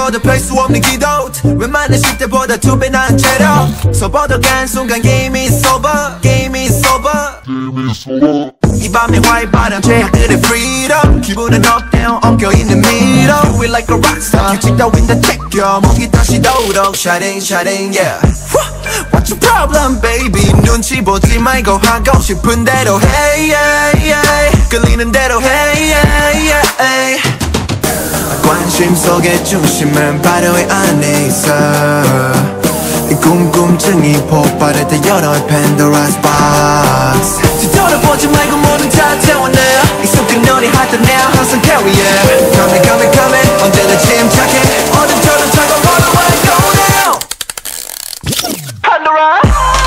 거듭할 수 없는 기도 웬만한 시대보다 2배 나은 채로 서버덕한 순간 Game is over Game is over 이 밤의 활발한 제약들의 freedom 기분은 up down 엉켜있는 middle We like a rockstar 규칙 따윈 다 챙겨 목이 다시 도록 Shining shining yeah What's your problem baby 눈치 보지 말고 하고 싶은 대로 Hey yeah yeah 끌리는 대로 Hey yeah yeah 관심 속의 중심은 바로 이 안에 있어 이 궁금증이 폭발할 때 열어 Pandora's box 뒤돌아보지 말고 모든 다 태워내 익숙한 놀이 할때 내가 항상 carry it Coming coming coming 언제나 침착해 어둠처럼 차가워 Go now Pandora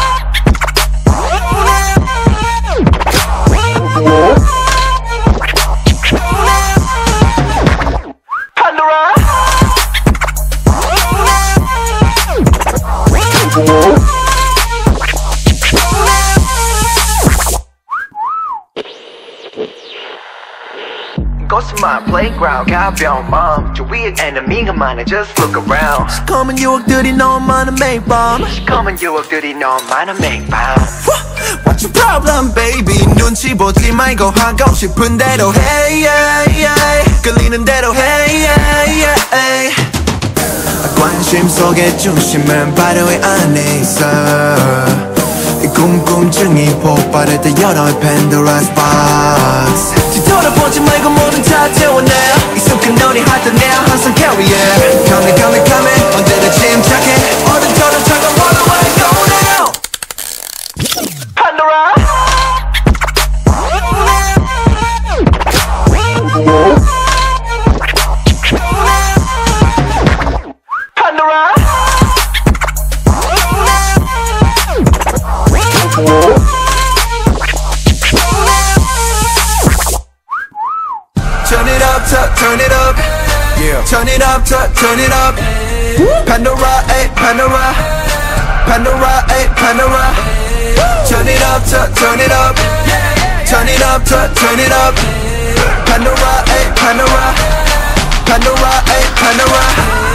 이곳은 my playground 가벼운 마음 주위에 enemy가 많아 just look around 시커먼 유혹들이 너무 많아 매일 밤 시커먼 유혹들이 너무 많아 매일 밤 What's your problem baby 눈치 보지 말고 하고 싶은 대로 Hey yeah yeah 끌리는 대로 Hey yeah yeah 관심 속의 중심은 바로 이 안에 있어 이 궁금증이 폭발할 때 열어 Pandora's box 뒤돌아보지 말고 모든 다 태워내 익숙한 놀이 할때 내가 항상 carry it Coming coming coming 언제나 침착해 어둠처럼 차가워 Go now Pandora Pandora Turn it up, turn it up yeah. Turn it up, turn it up Pandora, ay, Pandora Pandora, ay, Pandora Turn it up, turn it up Turn it up, turn it up Pandora, ay, Pandora Pandora, ay, Pandora